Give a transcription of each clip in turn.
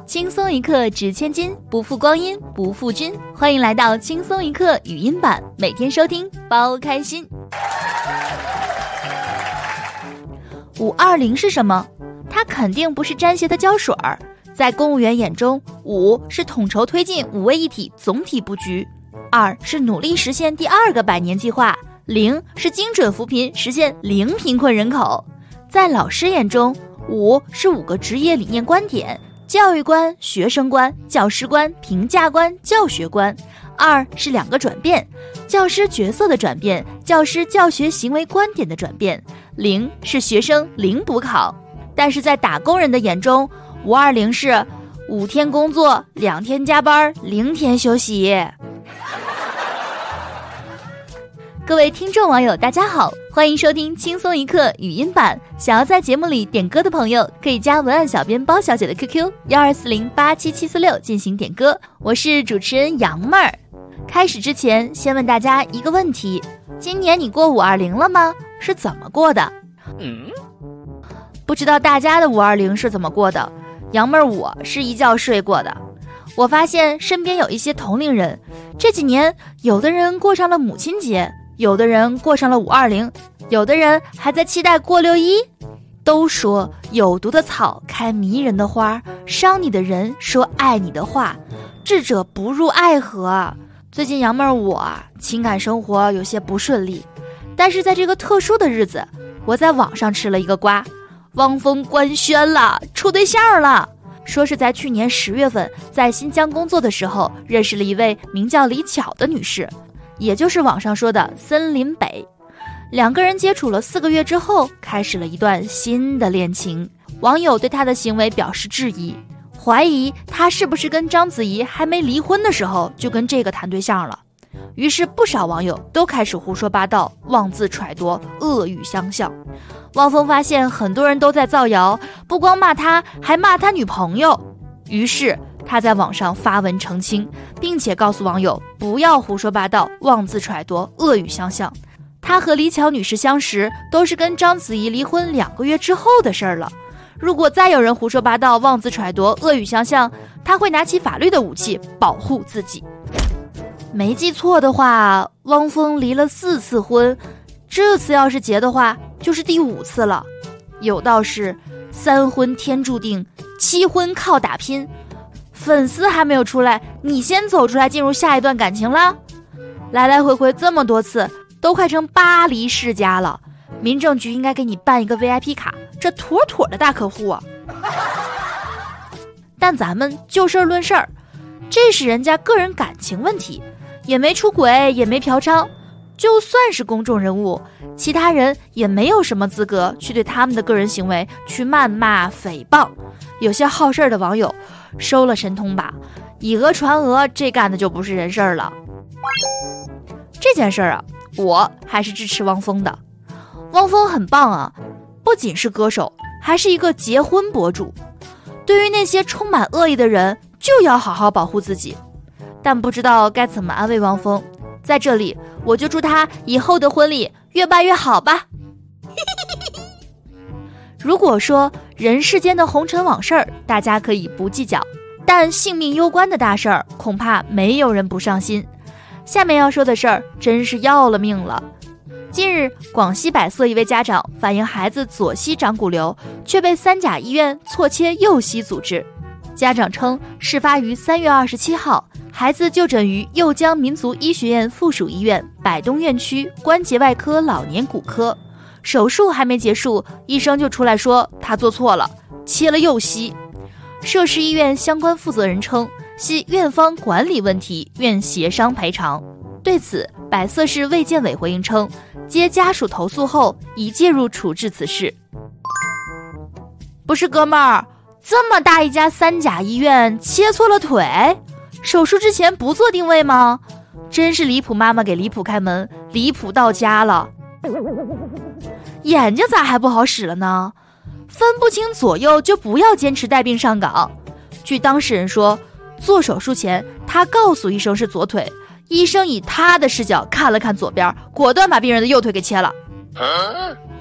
轻松一刻值千金，不负光阴不负君。欢迎来到轻松一刻语音版，每天收听包开心。520是什么？它肯定不是沾鞋的胶水儿。在公务员眼中，5是统筹推进5位一体总体布局，2是努力实现第2个100年计划，0是精准扶贫实现0贫困人口。在老师眼中，5是5个职业理念观点：教育观、学生观、教师观、评价观、教学观。2是2个转变：教师角色的转变，教师教学行为观点的转变。0是学生零补考。但是在打工人的眼中，520是5天工作2天加班0天休息。各位听众网友大家好，欢迎收听轻松一刻语音版。想要在节目里点歌的朋友，可以加文案小编包小姐的 QQ1240877746进行点歌。我是主持人杨妹儿。开始之前先问大家一个问题，今年你过520了吗？是怎么过的？不知道大家的520是怎么过的，杨妹儿我是一觉睡过的。我发现身边有一些同龄人，这几年有的人过上了母亲节，有的人过上了520，有的人还在期待过6·1。都说有毒的草开迷人的花，伤你的人说爱你的话，智者不入爱河。最近杨妹儿我情感生活有些不顺利，但是在这个特殊的日子，我在网上吃了一个瓜，汪峰官宣了，处对象了。说是在去年10月份在新疆工作的时候认识了一位名叫李巧的女士，也就是网上说的森林北。2个人接触了4个月之后，开始了一段新的恋情。网友对他的行为表示质疑，怀疑他是不是跟章子怡还没离婚的时候就跟这个谈对象了。于是不少网友都开始胡说八道，妄自揣度，恶语相向。汪峰发现很多人都在造谣，不光骂他，还骂他女朋友。于是他在网上发文澄清，并且告诉网友不要胡说八道，妄自揣度，恶语相向。他和李巧女士相识都是跟章子怡离婚2个月之后的事儿了。如果再有人胡说八道，妄自揣度，恶语相向，他会拿起法律的武器保护自己。没记错的话，汪峰离了4次婚，这次要是结的话就是第5次了。有道是3婚天注定，7婚靠打拼。粉丝还没有出来，你先走出来进入下一段感情啦。来来回回这么多次，都快成巴黎世家了，民政局应该给你办一个 VIP 卡，这妥妥的大客户啊。但咱们就事论事儿，这是人家个人感情问题，也没出轨，也没嫖娼，就算是公众人物，其他人也没有什么资格去对他们的个人行为去谩骂诽谤。有些好事的网友收了神通吧，以讹传讹，这干的就不是人事儿了。这件事儿啊，我还是支持汪峰的。汪峰很棒啊，不仅是歌手，还是一个结婚博主。对于那些充满恶意的人，就要好好保护自己。但不知道该怎么安慰汪峰，在这里我就祝他以后的婚礼越办越好吧。如果说人世间的红尘往事大家可以不计较，但性命攸关的大事儿恐怕没有人不上心。下面要说的事儿真是要了命了。近日，广西百色一位家长反映孩子左膝长骨瘤，却被3甲医院错切右膝组织。家长称，事发于3月27号，孩子就诊于右江民族医学院附属医院百东院区关节外科老年骨科。手术还没结束，医生就出来说他做错了，切了右膝。涉事医院相关负责人称，系院方管理问题，愿协商赔偿。对此，百色市卫健委回应称，接家属投诉后已介入处置此事。不是哥们儿，这么大一家3甲医院切错了腿，手术之前不做定位吗？真是离谱妈妈给离谱开门，离谱到家了。眼睛咋还不好使了呢？分不清左右就不要坚持带病上岗。据当事人说，做手术前他告诉医生是左腿，医生以他的视角看了看左边，果断把病人的右腿给切了。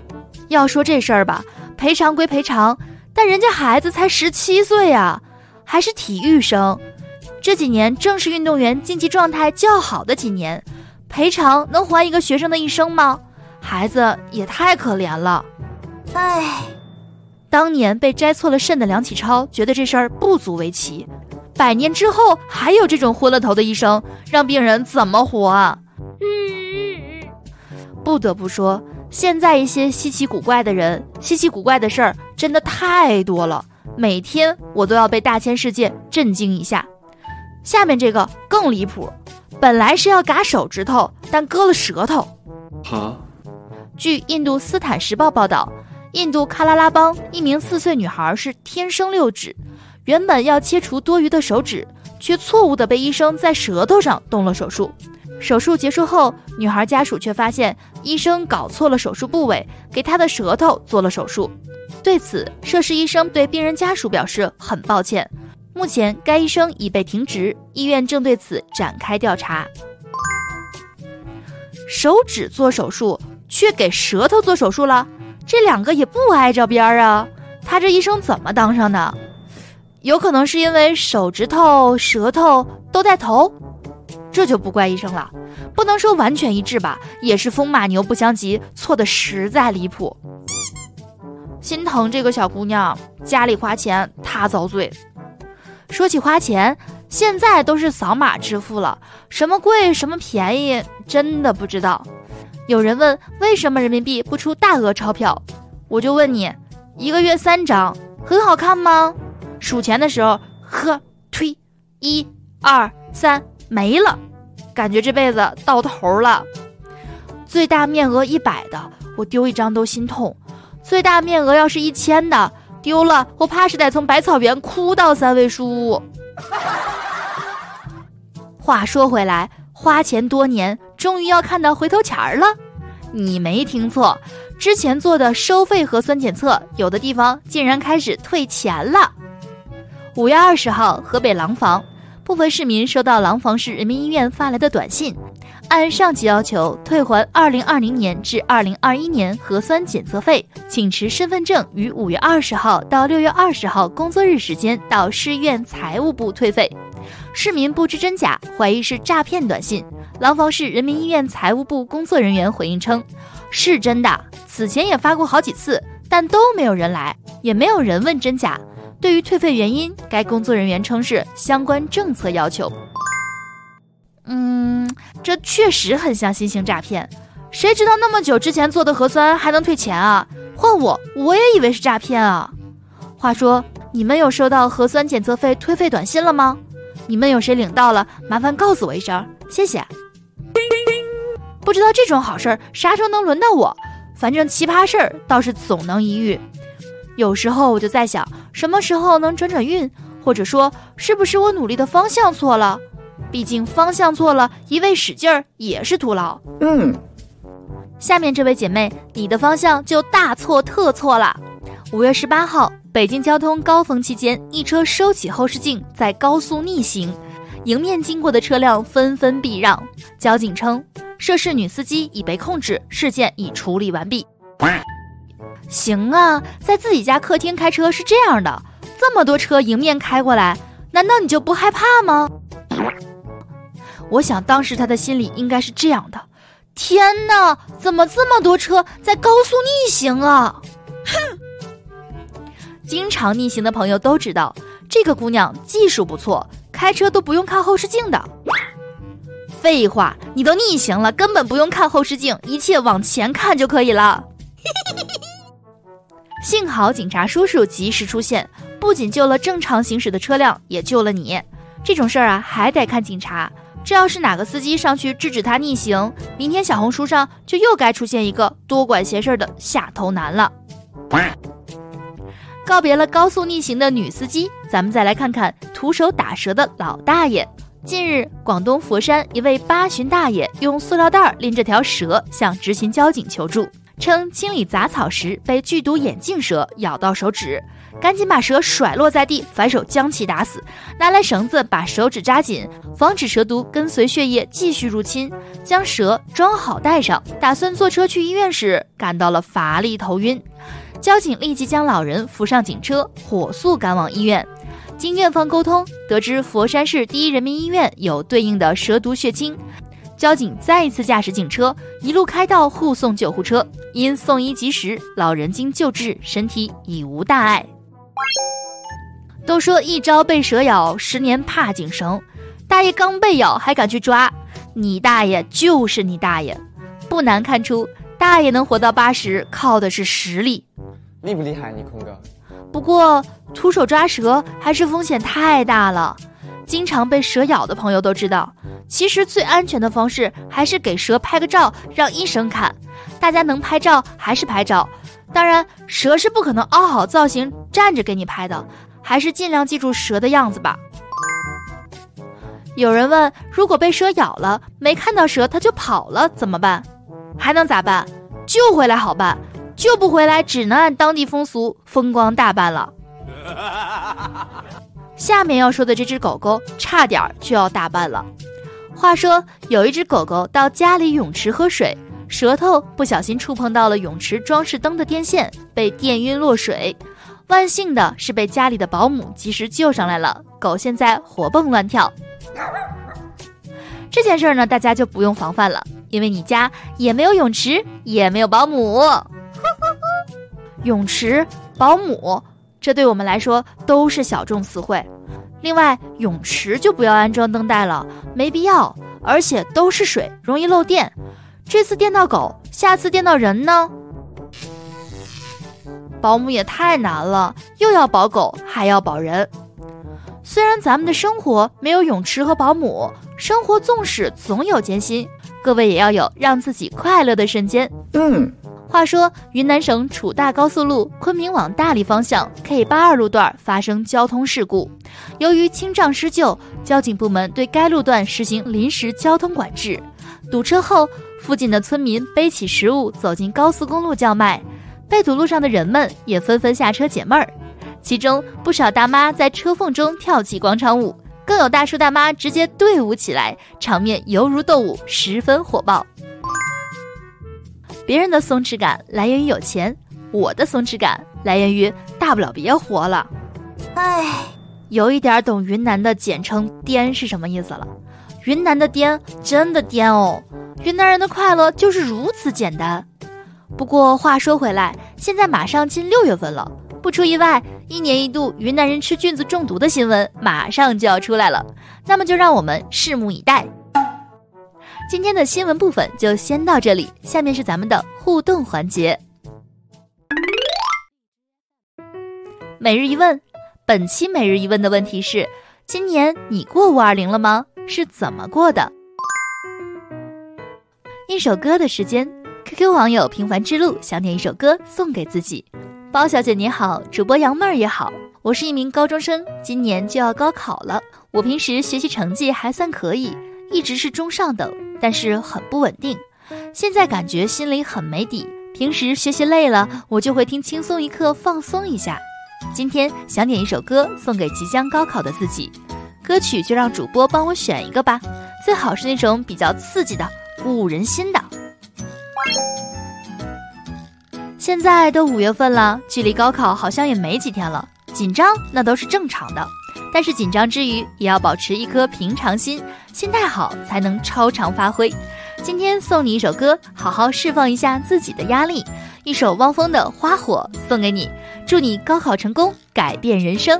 要说这事儿吧，赔偿归赔偿，但人家孩子才17岁啊， 还是体育生，这几年正是运动员竞技状态较好的几年，赔偿能还一个学生的一生吗？孩子也太可怜了。唉，当年被摘错了肾的梁启超觉得这事儿不足为奇，100年之后还有这种昏了头的医生，让病人怎么活啊？不得不说，现在一些稀奇古怪的人、稀奇古怪的事儿真的太多了，每天我都要被大千世界震惊一下。下面这个更离谱，本来是要嘎手指头，但割了舌头。据印度斯坦时报报道，印度喀拉拉邦一名4岁女孩是天生6指，原本要切除多余的手指，却错误地被医生在舌头上动了手术。手术结束后，女孩家属却发现医生搞错了手术部位，给她的舌头做了手术。对此，涉事医生对病人家属表示很抱歉。目前该医生已被停职，医院正对此展开调查。手指做手术，却给舌头做手术了，这两个也不挨着边啊，他这医生怎么当上的？有可能是因为手指头、舌头都带头，这就不怪医生了，不能说完全一致吧，也是风马牛不相及，错的实在离谱。心疼这个小姑娘，家里花钱她遭罪。说起花钱，现在都是扫码支付了，什么贵什么便宜真的不知道。有人问为什么人民币不出大额钞票，我就问你，1个月3张很好看吗？数钱的时候呵推1、2、3没了，感觉这辈子到头了。最大面额100的，我丢一张都心痛，最大面额要是1000的丢了，我怕是得从百草园哭到3位数。话说回来，花钱多年，终于要看到回头钱了。你没听错，之前做的收费核酸检测，有的地方竟然开始退钱了。5月20号，河北廊坊，部分市民收到廊坊市人民医院发来的短信，按上级要求退还2020年至2021年核酸检测费，请持身份证于5月20号到6月20号工作日时间到市院财务部退费。市民不知真假，怀疑是诈骗短信。廊坊市人民医院财务部工作人员回应称，是真的，此前也发过好几次，但都没有人来，也没有人问真假。对于退费原因，该工作人员称是相关政策要求。这确实很像新型诈骗，谁知道那么久之前做的核酸还能退钱啊？换我也以为是诈骗啊。话说，你们有收到核酸检测费退费短信了吗？你们有谁领到了，麻烦告诉我一声，谢谢。不知道这种好事儿啥时候能轮到我，反正奇葩事儿倒是总能一遇。有时候我就在想，什么时候能转转运，或者说是不是我努力的方向错了？毕竟方向错了，一味使劲儿也是徒劳。下面这位姐妹，你的方向就大错特错了。5月18号，北京交通高峰期间，一车收起后视镜在高速逆行，迎面经过的车辆纷纷避让。交警称，涉事女司机已被控制，事件已处理完毕。行啊，在自己家客厅开车是这样的，这么多车迎面开过来，难道你就不害怕吗？我想当时他的心里应该是这样的，天哪，怎么这么多车在高速逆行啊？经常逆行的朋友都知道，这个姑娘技术不错，开车都不用看后视镜的。废话，你都逆行了，根本不用看后视镜，一切往前看就可以了。幸好警察叔叔及时出现，不仅救了正常行驶的车辆，也救了你。这种事儿啊，还得看警察。这要是哪个司机上去制止他逆行，明天小红书上就又该出现一个多管闲事的下头男了。告别了高速逆行的女司机，咱们再来看看徒手打蛇的老大爷。近日，广东佛山一位八旬大爷用塑料袋拎着条蛇向执勤交警求助，称清理杂草时被剧毒眼镜蛇咬到手指，赶紧把蛇甩落在地，反手将其打死，拿来绳子把手指扎紧，防止蛇毒跟随血液继续入侵，将蛇装好带上，打算坐车去医院时感到了乏力头晕。交警立即将老人扶上警车，火速赶往医院。 经院方沟通，得知佛山市第一人民医院有对应的蛇毒血清，交警再一次驾驶警车一路开道护送救护车，因送医及时，老人经救治，身体已无大碍。都说一朝被蛇咬，10年怕井绳。大爷刚被咬还敢去抓，你大爷就是你大爷。不难看出，大爷能活到80靠的是实力。 厉不厉害你空哥？ 不过徒手抓蛇还是风险太大了，经常被蛇咬的朋友都知道，其实最安全的方式还是给蛇拍个照，让医生看。大家能拍照还是拍照，当然蛇是不可能凹好造型站着给你拍的，还是尽量记住蛇的样子吧。有人问，如果被蛇咬了，没看到蛇它就跑了怎么办？还能咋办？救回来好办，救不回来只能按当地风俗风光大办了。下面要说的这只狗狗差点就要大办了。话说有一只狗狗到家里泳池喝水，舌头不小心触碰到了泳池装饰灯的电线，被电晕落水。万幸的是被家里的保姆及时救上来了，狗现在活蹦乱跳。这件事呢，大家就不用防范了，因为你家也没有泳池，也没有保姆。泳池、保姆，这对我们来说都是小众词汇。另外，泳池就不要安装灯带了，没必要，而且都是水，容易漏电。这次电到狗，下次电到人呢？保姆也太难了，又要保狗，还要保人。虽然咱们的生活没有泳池和保姆，生活纵使总有艰辛，各位也要有让自己快乐的瞬间。话说云南省楚大高速路昆明往大理方向 K82路段发生交通事故，由于清障施救，交警部门对该路段实行临时交通管制。堵车后，附近的村民背起食物走进高速公路叫卖，被堵路上的人们也纷纷下车解闷儿。其中不少大妈在车缝中跳起广场舞，更有大叔大妈直接队伍起来，场面犹如斗舞，十分火爆。别人的松弛感来源于有钱，我的松弛感来源于大不了别活了。有一点懂云南的简称颠是什么意思了。云南的颠真的颠哦，云南人的快乐就是如此简单。不过话说回来，现在马上进6月份了，不出意外，1年1度云南人吃菌子中毒的新闻马上就要出来了，那么就让我们拭目以待。今天的新闻部分就先到这里，下面是咱们的互动环节。每日一问，本期每日一问的问题是：今年你过520了吗？是怎么过的？一首歌的时间 ，QQ 网友平凡之路想点一首歌送给自己。包小姐你好，主播杨妹儿也好，我是一名高中生，今年就要高考了。我平时学习成绩还算可以，一直是中上等，但是很不稳定。现在感觉心里很没底，平时学习累了，我就会听轻松一刻放松一下。今天想点一首歌送给即将高考的自己，歌曲就让主播帮我选一个吧，最好是那种比较刺激的、鼓舞人心的。现在都5月份了，距离高考好像也没几天了，紧张那都是正常的，但是紧张之余也要保持一颗平常心，心态好才能超常发挥。今天送你一首歌，好好释放一下自己的压力，一首汪峰的《花火》送给你，祝你高考成功，改变人生。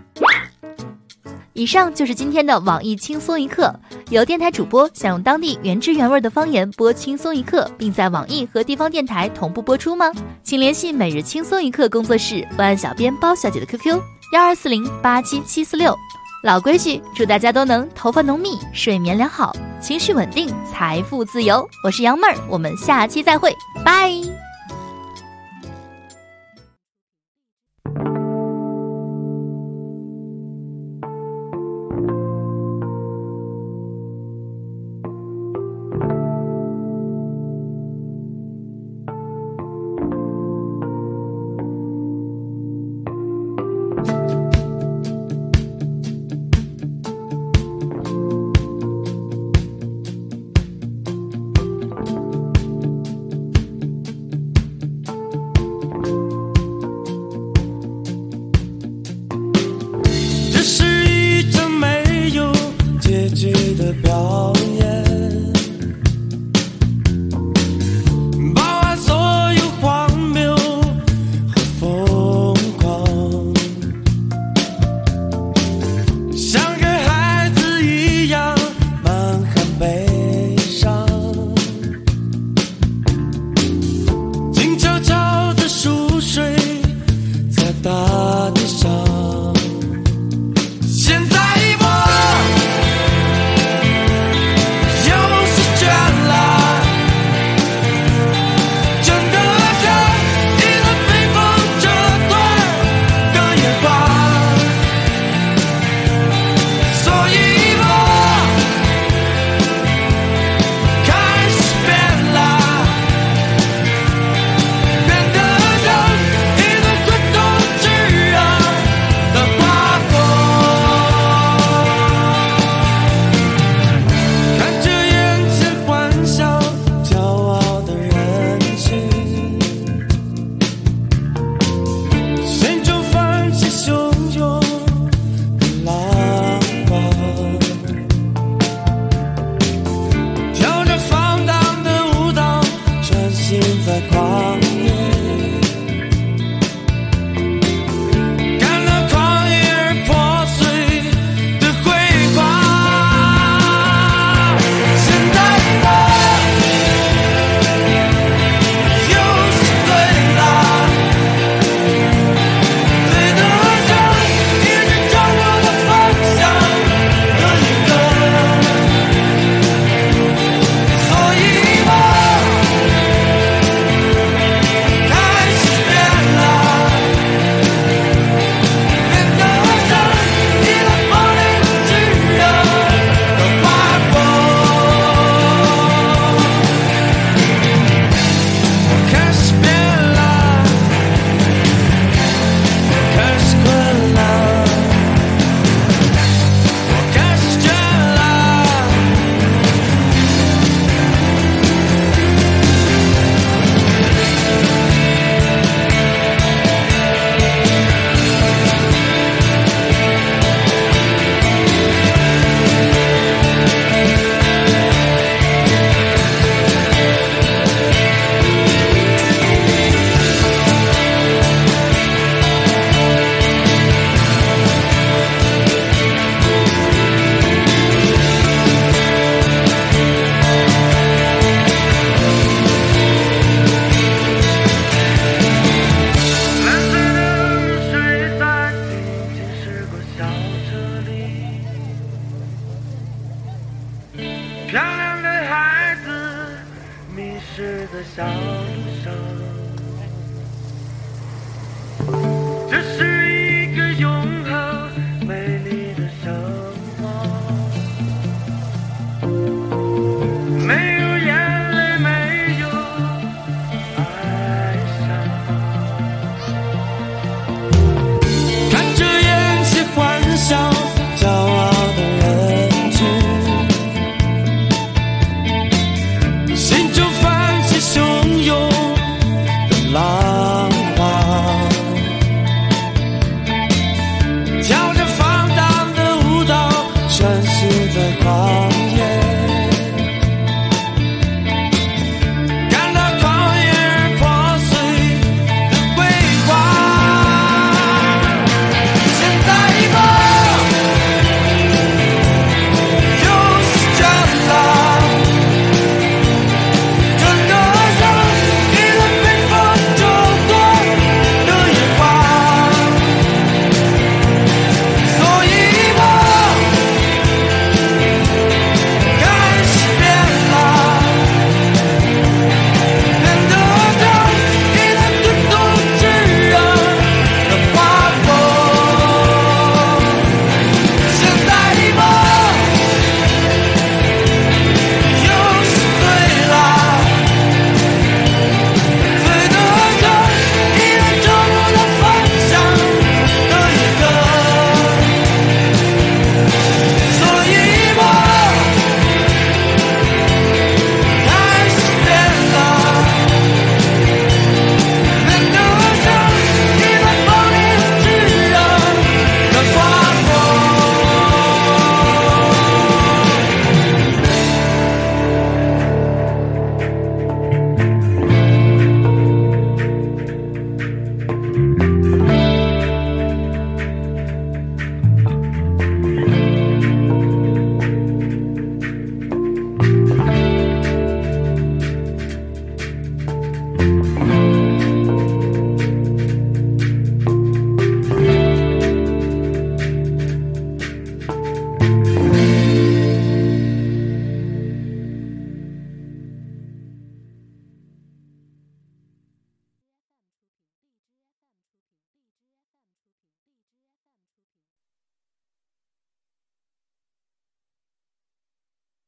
以上就是今天的网易轻松一刻，有电台主播想用当地原汁原味的方言播轻松一刻，并在网易和地方电台同步播出吗？请联系每日轻松一刻工作室，文案小编包小姐的 QQ124087746。老规矩，祝大家都能头发浓密，睡眠良好，情绪稳定，财富自由。我是杨妹儿，我们下期再会，拜。 善良的孩子，迷失的小手。